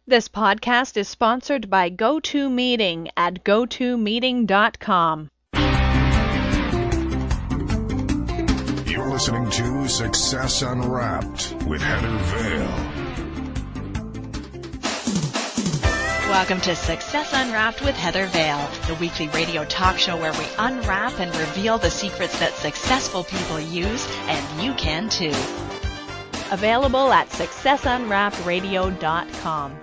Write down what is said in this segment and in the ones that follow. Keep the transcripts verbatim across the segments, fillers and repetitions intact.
This podcast is sponsored by GoToMeeting at go to meeting dot com. You're listening to Success Unwrapped with Heather Vale. Welcome to Success Unwrapped with Heather Vale, the weekly radio talk show where we unwrap and reveal the secrets that successful people use, and you can too. Available at success unwrapped radio dot com.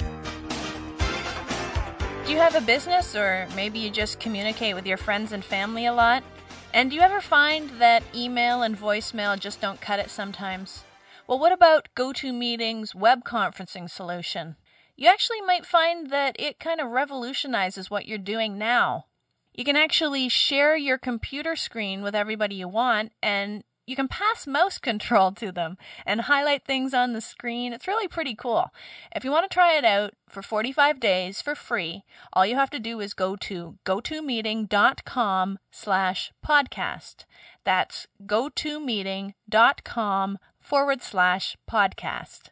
Do you have a business, or maybe you just communicate with your friends and family a lot? And do you ever find that email and voicemail just don't cut it sometimes? Well, what about GoToMeeting's web conferencing solution? You actually might find that it kind of revolutionizes what you're doing now. You can actually share your computer screen with everybody you want, and you can pass mouse control to them and highlight things on the screen. It's really pretty cool. If you want to try it out for forty-five days for free, all you have to do is go to go to meeting dot com slash podcast. That's go to meeting dot com forward slash podcast.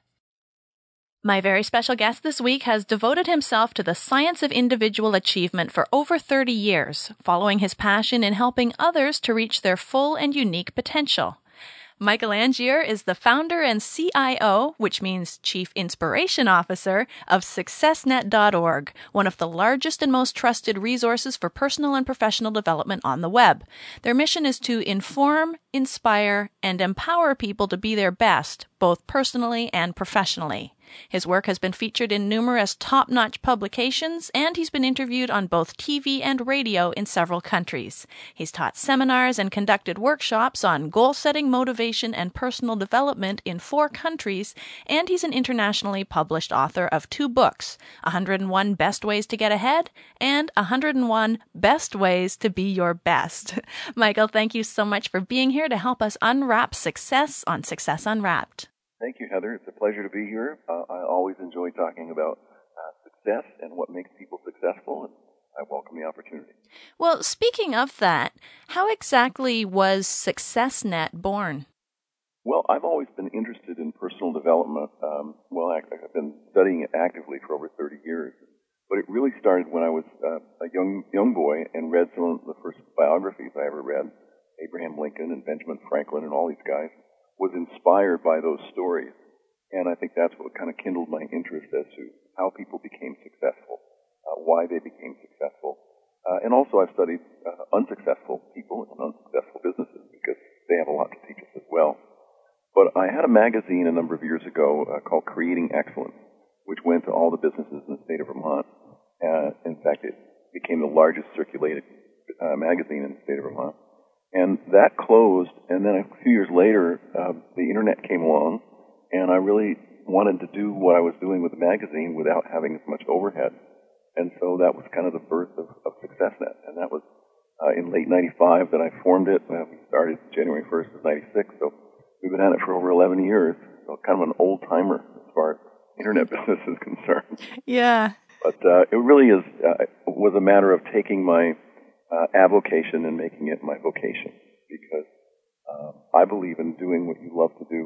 My very special guest this week has devoted himself to the science of individual achievement for over thirty years, following his passion in helping others to reach their full and unique potential. Michael Angier is the founder and C I O, which means Chief Inspiration Officer, of success net dot org, one of the largest and most trusted resources for personal and professional development on the web. Their mission is to inform, inspire, and empower people to be their best, both personally and professionally. His work has been featured in numerous top-notch publications, and he's been interviewed on both T V and radio in several countries. He's taught seminars and conducted workshops on goal-setting, motivation, and personal development in four countries, and he's an internationally published author of two books, one hundred one Best Ways to Get Ahead and one hundred one Best Ways to Be Your Best. Michael, thank you so much for being here to help us unwrap success on Success Unwrapped. Thank you, Heather. It's a pleasure to be here. Uh, I always enjoy talking about uh, success and what makes people successful, and I welcome the opportunity. Well, speaking of that, how exactly was SuccessNet born? Well, I've always been interested in personal development. Um, well, I, I've been studying it actively for over thirty years, but it really started when I was uh, a young young boy and read some of the first biographies I ever read, Abraham Lincoln and Benjamin Franklin and all these guys. Was inspired by those stories, and I think that's what kind of kindled my interest as to how people became successful, uh, why they became successful, uh, and also I've studied uh, unsuccessful people and unsuccessful businesses because they have a lot to teach us as well. But I had a magazine a number of years ago uh, called Creating Excellence, which went to all the businesses in the state of Vermont. Uh, in fact, it became the largest circulated uh, magazine in the state of Vermont. And that closed, and then a few years later, uh, the internet came along, and I really wanted to do what I was doing with the magazine without having as much overhead. And so that was kind of the birth of, of SuccessNet, and that was uh, in late ninety-five that I formed it. Uh, we started January first of ninety-six, so we've been at it for over eleven years, so kind of an old-timer as far as internet business is concerned. Yeah. But uh, it really is uh, was a matter of taking my Uh, avocation and making it my vocation, because uh, I believe in doing what you love to do,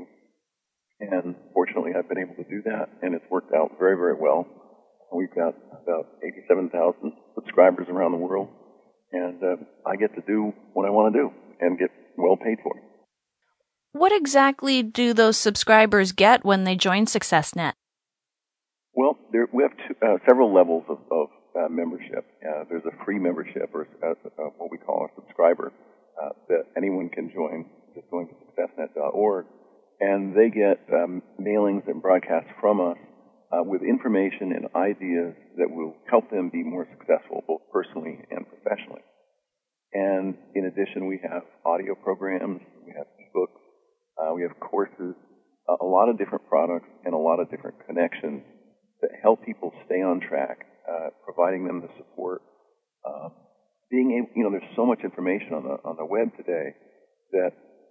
and fortunately I've been able to do that, and it's worked out very, very well. We've got about eighty-seven thousand subscribers around the world, and uh, I get to do what I want to do and get well paid for it. What exactly do those subscribers get when they join SuccessNet? Well, there, we have two, uh, several levels of, of uh, membership. Uh, there's a free membership, or uh, uh, what we call a subscriber, uh, that anyone can join just going to success net dot org, and they get um, mailings and broadcasts from us uh, with information and ideas that will help them be more successful, both personally and professionally. And in addition, we have audio programs, we have ebooks, uh, we have courses, uh, a lot of different products, and a lot of different connections that help people stay on track, uh, providing them the support. Uh, being able, you know, there's so much information on the on the web today that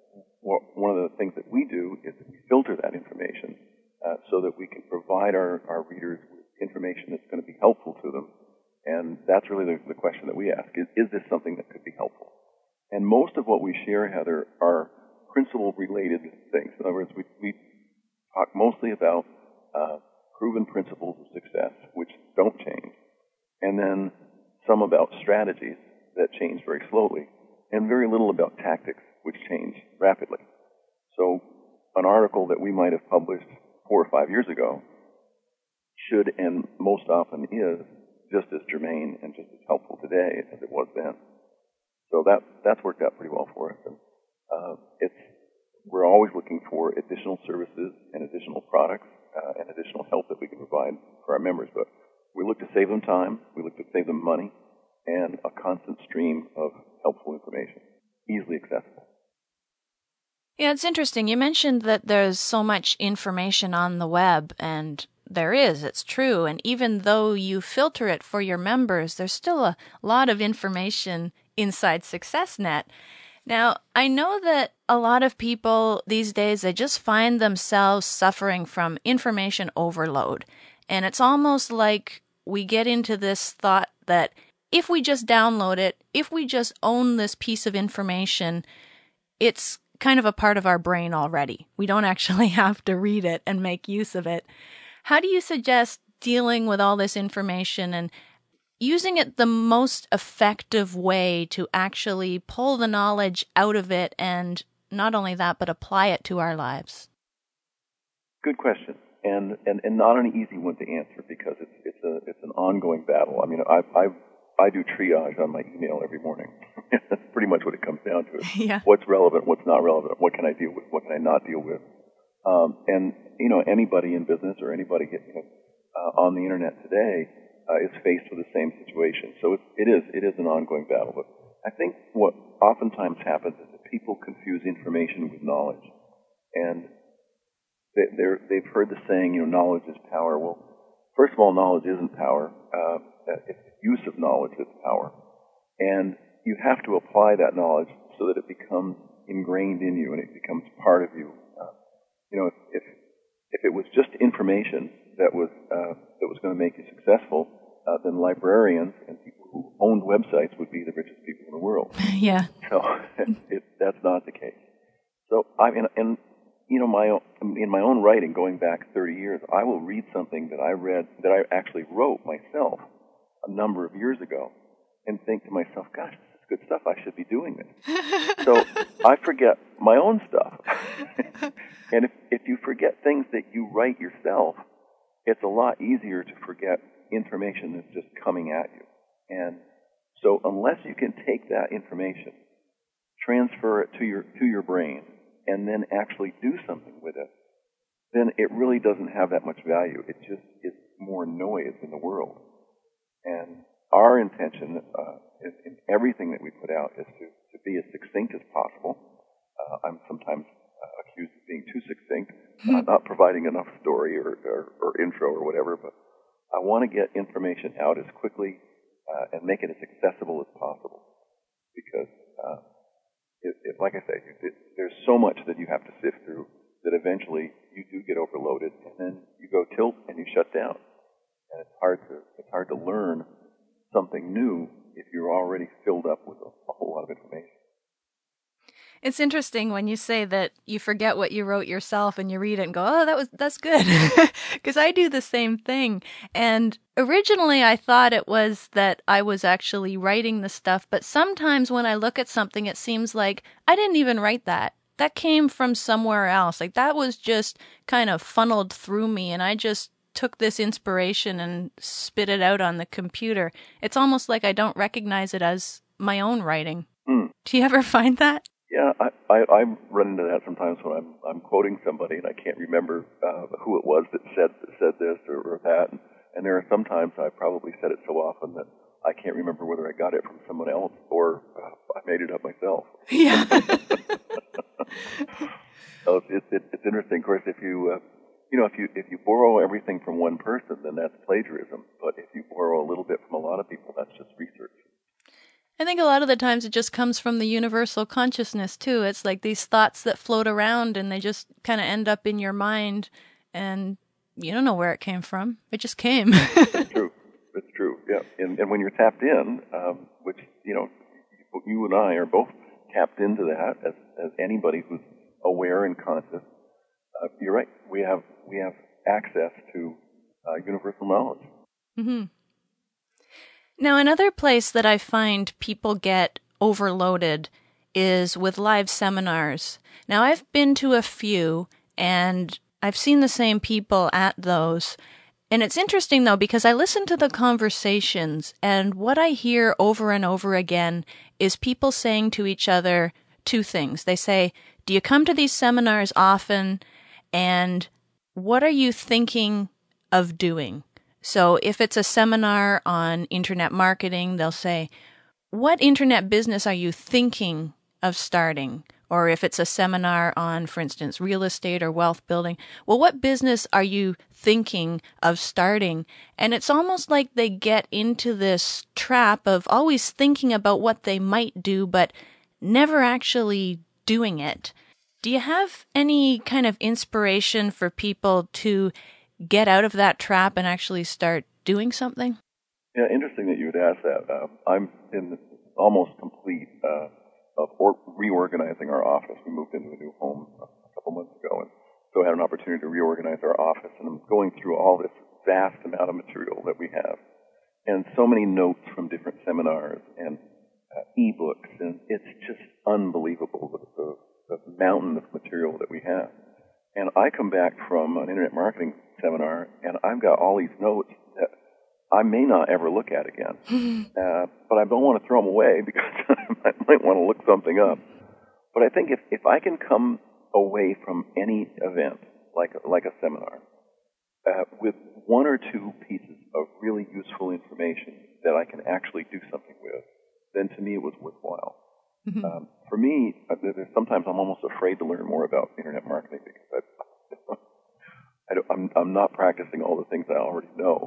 one of the things that we do is that we filter that information uh, so that we can provide our, our readers with information that's going to be helpful to them. And that's really the, the question that we ask, is, is this something that could be helpful? And most of what we share, Heather, are principle-related things. In other words, we, we talk mostly about uh, proven principles of success and then some about strategies that change very slowly, and very little about tactics, which change rapidly. So an article that we might have published four or five years ago should, and most often is, just as germane and just as helpful today as it was then. So that that's worked out pretty well for us. And uh, it's we're always looking for additional services and additional products uh, and additional help that we can provide for our members. But we look to save them time, we look to save them money, and a constant stream of helpful information, easily accessible. Yeah, it's interesting. You mentioned that there's so much information on the web, and there is, it's true. And even though you filter it for your members, there's still a lot of information inside SuccessNet. Now, I know that a lot of people these days, they just find themselves suffering from information overload. And it's almost like we get into this thought that if we just download it, if we just own this piece of information, it's kind of a part of our brain already. We don't actually have to read it and make use of it. How do you suggest dealing with all this information and using it the most effective way to actually pull the knowledge out of it, and not only that, but apply it to our lives? Good question, and and, and not an easy one to answer, because it's it's a it's an ongoing battle. I mean, I I I do triage on my email every morning. That's pretty much what it comes down to. Yeah. What's relevant, what's not relevant, what can I deal with, what can I not deal with, um, and you know, anybody in business or anybody you know, uh, on the internet today uh, is faced with the same situation. So it, it is it is an ongoing battle. But I think what oftentimes happens is that people confuse information with knowledge, and they, they're, they've heard the saying, you know, knowledge is power. Well, first of all, knowledge isn't power. Uh, it's use of knowledge is power, and you have to apply that knowledge so that it becomes ingrained in you and it becomes part of you. Uh, you know, if, if if it was just information that was uh, that was going to make you successful, uh, then librarians and people who owned websites would be the richest people in the world. Yeah. So it, that's not the case. So I mean, and you know, my own, in my own writing, going back thirty years, I will read something that I read that I actually wrote myself a number of years ago, and think to myself, "Gosh, this is good stuff. I should be doing this." So I forget my own stuff. And if, if you forget things that you write yourself, it's a lot easier to forget information that's just coming at you. And so unless you can take that information, transfer it to your to your brain, and then actually do something with it, then it really doesn't have that much value. It just is more noise in the world. And our intention uh, is, in everything that we put out is to, to be as succinct as possible. Uh, I'm sometimes uh, accused of being too succinct, uh, not providing enough story or, or, or intro or whatever, but I want to get information out as quickly uh, and make it as accessible as possible. Because, uh, it, it, like I say, it, there's so much that you have to sift through that eventually you do get overloaded, and then you go tilt and you shut down. And it's hard to it's hard to learn something new if you're already filled up with a, a whole lot of information. It's interesting when you say that you forget what you wrote yourself and you read it and go, oh, that was that's good. Because I do the same thing. And originally I thought it was that I was actually writing the stuff. But sometimes when I look at something, it seems like I didn't even write that. That came from somewhere else. Like that was just kind of funneled through me, and I just took this inspiration and spit it out on the computer. It's almost like I don't recognize it as my own writing. Mm. Do you ever find that? Yeah, I, I, I run into that sometimes when I'm I'm quoting somebody and I can't remember uh, who it was that said said this or, or that, and, and there are some times I probably said it so often that I can't remember whether I got it from someone else or uh, I made it up myself. Yeah. So it's, it's it's it's interesting. Of course, if you uh, you know if you if you borrow everything from one person, then that's plagiarism. But if you borrow a little bit from a lot of people, that's just research. I think a lot of the times it just comes from the universal consciousness, too. It's like these thoughts that float around and they just kind of end up in your mind and you don't know where it came from. It just came. It's true. It's true, yeah. And, and when you're tapped in, um, which, you know, you and I are both tapped into that as, as anybody who's aware and conscious, uh, you're right. We have, we have access to uh, universal knowledge. Mm-hmm. Now, another place that I find people get overloaded is with live seminars. Now, I've been to a few, and I've seen the same people at those. And it's interesting, though, because I listen to the conversations, and what I hear over and over again is people saying to each other two things. They say, do you come to these seminars often? And what are you thinking of doing? So if it's a seminar on internet marketing, they'll say, what internet business are you thinking of starting? Or if it's a seminar on, for instance, real estate or wealth building, well, what business are you thinking of starting? And it's almost like they get into this trap of always thinking about what they might do, but never actually doing it. Do you have any kind of inspiration for people to get out of that trap and actually start doing something? Yeah, interesting that you would ask that. Uh, I'm in the almost complete uh, of or- reorganizing our office. We moved into a new home a couple months ago, and so I had an opportunity to reorganize our office, and I'm going through all this vast amount of material that we have, and so many notes from different seminars and uh, e-books, and it's just unbelievable, the, the, the mountain of material that we have. And I come back from an internet marketing seminar, and I've got all these notes that I may not ever look at again. uh, but I don't want to throw them away because I might want to look something up. But I think if, if I can come away from any event, like, like a seminar, uh, with one or two pieces of really useful information that I can actually do something with, then to me it was worthwhile. Mm-hmm. Um, for me, there's sometimes I'm almost afraid to learn more about internet marketing because I, I don't, I'm, I'm not practicing all the things I already know.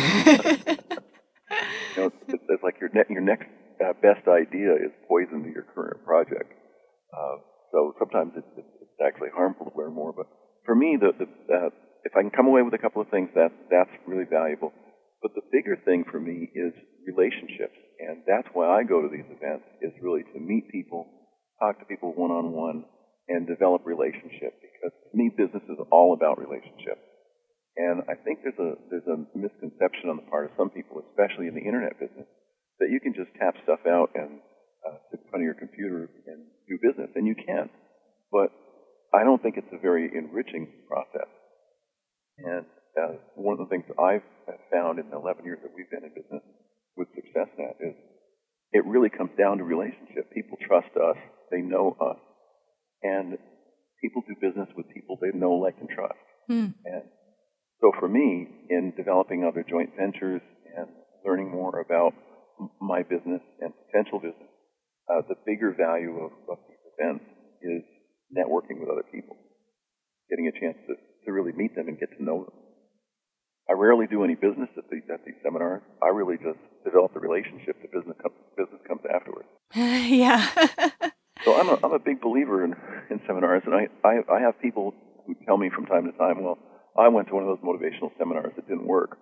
You know, it's, it's like your ne- your next uh, best idea is poison to your current project. Uh, so sometimes it's, it's actually harmful to learn more. But for me, the, the uh, if I can come away with a couple of things, that that's really valuable. But the bigger thing for me is relationships. And that's why I go to these events, is really to meet people, talk to people one-on-one, and develop relationships. Because to me, business is all about relationships. And I think there's a there's a misconception on the part of some people, especially in the internet business, that you can just tap stuff out and uh, sit in front of your computer and do business. And you can. But I don't think it's a very enriching process. And uh, one of the things that I've found in the eleven years that we've been in business with SuccessNet is it really comes down to relationship. People trust us. They know us. And people do business with people they know, like, and trust. Mm. And so for me, in developing other joint ventures and learning more about my business and potential business, uh, the bigger value of, of these events is networking with other people, getting a chance to, to really meet them and get to know them. I rarely do any business at these, at these seminars. I really just develop the relationship. The business comes, business comes afterwards. Yeah. So I'm a, I'm a big believer in, in seminars, and I, I, I have people who tell me from time to time, well, I went to one of those motivational seminars that didn't work.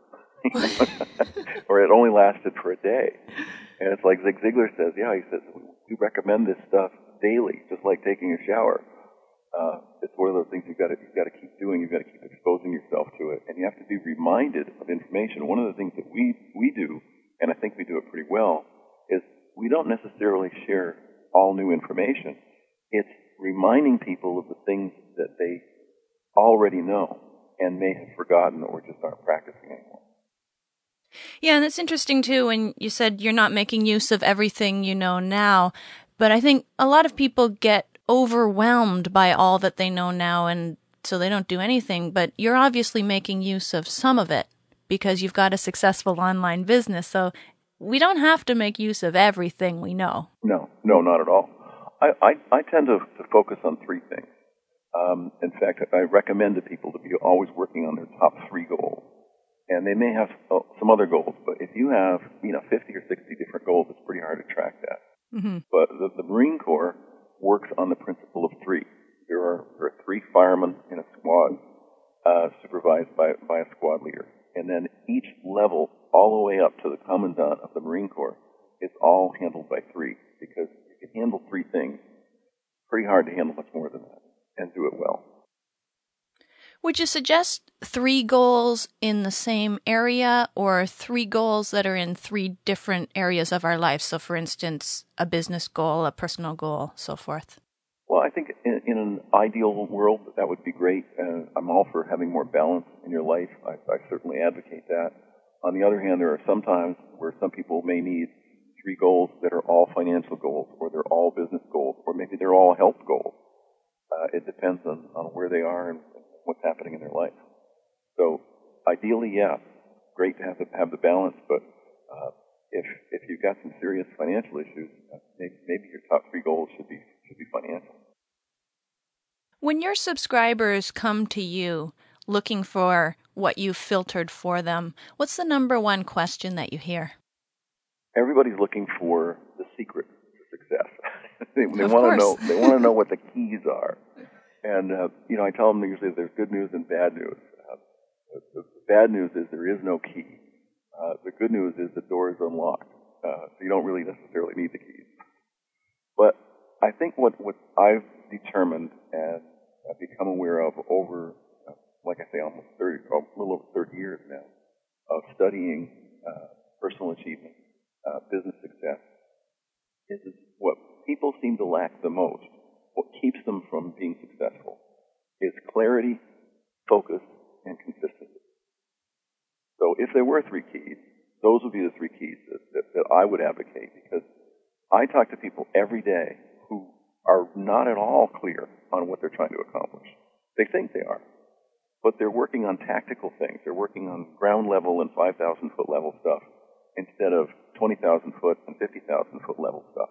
Or it only lasted for a day. And it's like Zig Ziglar says, yeah, he says, we recommend this stuff daily, just like taking a shower. Uh, it's one of those things you've got to you've got to keep doing. You've got to keep exposing yourself to it, and you have to be reminded of information. One of the things that we we do, and I think we do it pretty well, is we don't necessarily share all new information. It's reminding people of the things that they already know and may have forgotten or just aren't practicing anymore. Yeah, and it's interesting too when you said you're not making use of everything you know now, but I think a lot of people get overwhelmed by all that they know now, and so they don't do anything. But you're obviously making use of some of it because you've got a successful online business. So we don't have to make use of everything we know. No, no, not at all. I, I, I tend to, to focus on three things. Um, in fact, I recommend to people to be always working on their top three goals. And they may have uh, some other goals, but if you have, you know, fifty or sixty different goals, it's pretty hard to track that. Mm-hmm. But the, the Marine Corps works on the principle of three. There are, there are three firemen in a squad, uh, supervised by, by a squad leader. And then each level, all the way up to the commandant of the Marine Corps, is all handled by three. Because you can handle three things. It's pretty hard to handle much more than that and do it well. Would you suggest three goals in the same area or three goals that are in three different areas of our life? So, for instance, a business goal, a personal goal, so forth. Well, I think in, in an ideal world, that would be great. Uh, I'm all for having more balance in your life. I, I certainly advocate that. On the other hand, there are some times where some people may need three goals that are all financial goals, or they're all business goals, or maybe they're all health goals. Uh, it depends on, on where they are and what's happening in their life. So ideally, yeah, great to have the, have the balance, but uh, if if you've got some serious financial issues, uh, maybe, maybe your top three goals should be should be financial. When your subscribers come to you looking for what you've filtered for them, what's the number one question that you hear? Everybody's looking for the secret to success. they they Of want to course. know they want to know what the keys are. And uh, you know, I tell them usually there's good news and bad news. Uh, the, the bad news is there is no key. Uh, the good news is the door is unlocked, uh, so you don't really necessarily need the keys. But I think what what I've determined and I've become aware of over, uh, like I say, almost thirty, a little over thirty years now, of studying uh, personal achievement, uh, business success, is, is what people seem to lack the most. What keeps them from being successful is clarity, focus, and consistency. So if there were three keys, those would be the three keys that, that, that I would advocate, because I talk to people every day who are not at all clear on what they're trying to accomplish. They think they are, but they're working on tactical things. They're working on ground level and five thousand foot level stuff instead of twenty thousand foot and fifty thousand foot level stuff.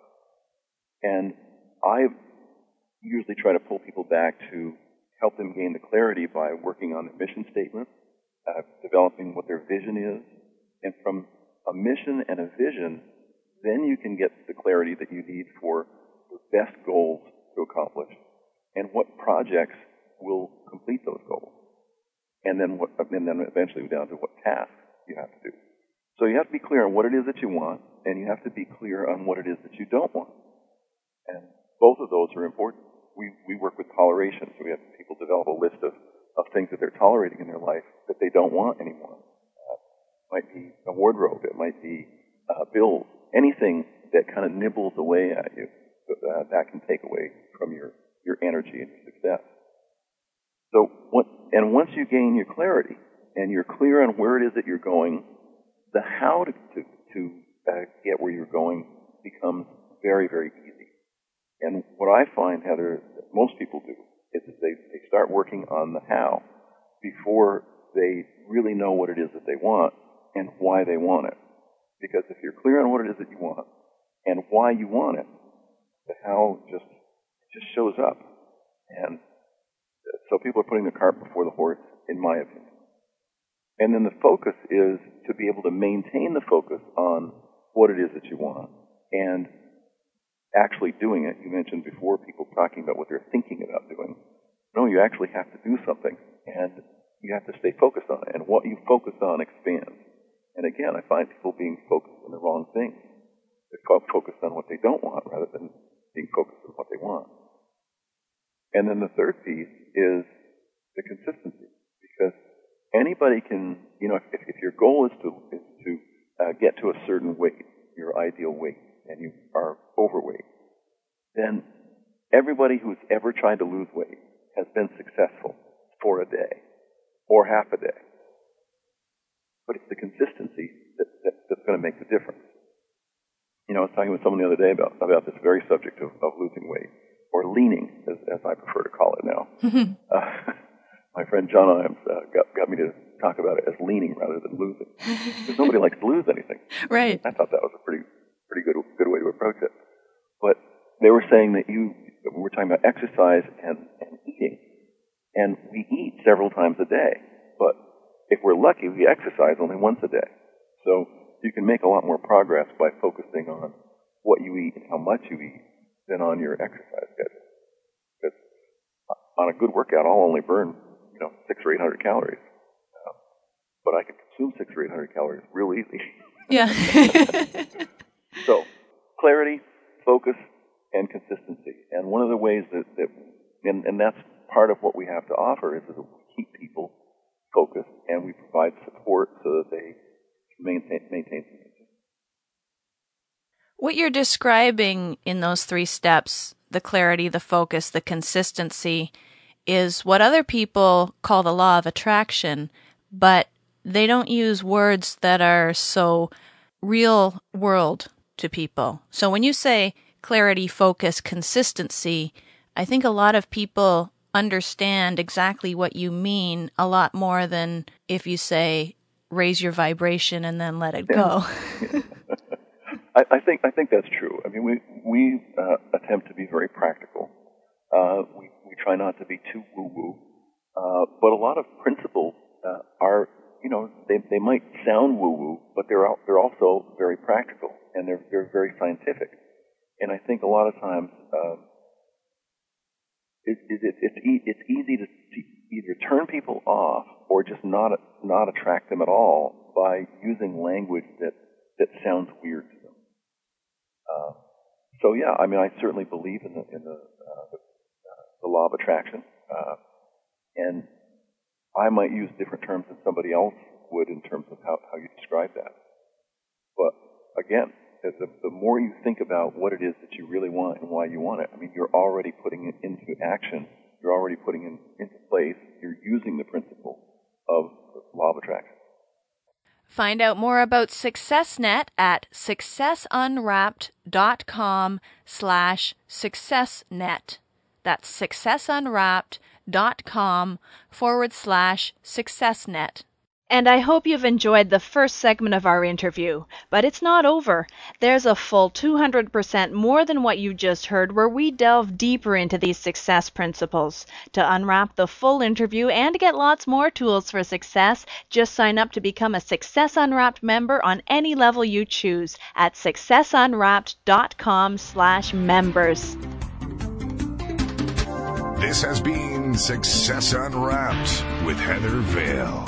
And I usually try to pull people back to help them gain the clarity by working on their mission statement, uh, developing what their vision is, and from a mission and a vision, then you can get the clarity that you need for the best goals to accomplish and what projects will complete those goals, and then what, and then eventually down to what tasks you have to do. So you have to be clear on what it is that you want, and you have to be clear on what it is that you don't want. And both of those are important. We we work with toleration, so we have people develop a list of, of things that they're tolerating in their life that they don't want anymore. Uh, it might be a wardrobe, it might be uh, bills, anything that kind of nibbles away at you, uh, that can take away from your, your energy and your success. So, what, and once you gain your clarity and you're clear on where it is that you're going, the how to to, to uh, get where you're going becomes very, very easy. And what I find, Heather, that most people do is that they, they start working on the how before they really know what it is that they want and why they want it. Because if you're clear on what it is that you want and why you want it, the how just just shows up. And so people are putting the cart before the horse, in my opinion. And then the focus is to be able to maintain the focus on what it is that you want and actually doing it. You mentioned before people talking about what they're thinking about doing. No, you actually have to do something, and you have to stay focused on it. And what you focus on expands. And again, I find people being focused on the wrong things. They're focused on what they don't want rather than being focused on what they want. And then the third piece is the consistency, because anybody can, you know, if, if your goal is to is to uh, get to a certain weight, your ideal weight, and you are overweight, then everybody who's ever tried to lose weight has been successful for a day or half a day. But it's the consistency that, that, that's going to make the difference. You know, I was talking with someone the other day about, about this very subject of, of losing weight, or leaning, as, as I prefer to call it now. uh, my friend John Imes uh, got, got me to talk about it as leaning rather than losing. Because nobody likes to lose anything. Right. I thought that was a pretty pretty good good way to approach it. But they were saying that you, we were talking about exercise and, and eating. And we eat several times a day. But if we're lucky, we exercise only once a day. So you can make a lot more progress by focusing on what you eat and how much you eat than on your exercise schedule. Because on a good workout, I'll only burn, you know, six or eight hundred calories. Uh, but I can consume six or eight hundred calories real easy. Yeah. So, clarity, focus, and consistency. And one of the ways that, that and, and that's part of what we have to offer, is that we keep people focus, and we provide support so that they maintain maintain. What you're describing in those three steps, the clarity, the focus, the consistency, is what other people call the law of attraction, but they don't use words that are so real world to people. So when you say clarity, focus, consistency, I think a lot of people understand exactly what you mean a lot more than if you say raise your vibration and then let it go. I, I think I think that's true. I mean, we we uh, attempt to be very practical. Uh, we we try not to be too woo woo, uh, but a lot of principles uh, are, you know, they they might sound woo woo, but they're they're also very practical, and they're they're very scientific. And I think a lot of times uh, it, it, it, it's e- it's easy to either turn people off or just not not attract them at all by using language that that sounds weird to them. Uh, so yeah, I mean, I certainly believe in the in the uh, the, uh, the law of attraction, uh, and I might use different terms than somebody else would in terms of how, how you describe that. But again, the, the more you think about what it is that you really want and why you want it, I mean, you're already putting it into action. You're already putting it into place. You're using the principle of the law of attraction. Find out more about SuccessNet at successunwrapped.com slash successnet. That's successunwrapped.com forward slash successnet. And I hope you've enjoyed the first segment of our interview. But it's not over. There's a full two hundred percent more than what you just heard where we delve deeper into these success principles. To unwrap the full interview and get lots more tools for success, just sign up to become a Success Unwrapped member on any level you choose at successunwrapped.com slash members. This has been Success Unwrapped with Heather Vale.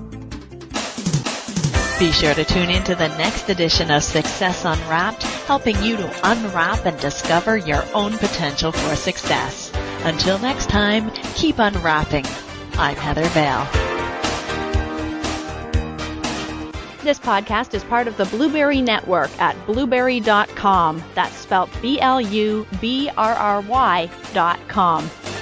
Be sure to tune in to the next edition of Success Unwrapped, helping you to unwrap and discover your own potential for success. Until next time, keep unwrapping. I'm Heather Vale. This podcast is part of the Blueberry Network at blueberry dot com. That's spelled B L U B R R Y dot com.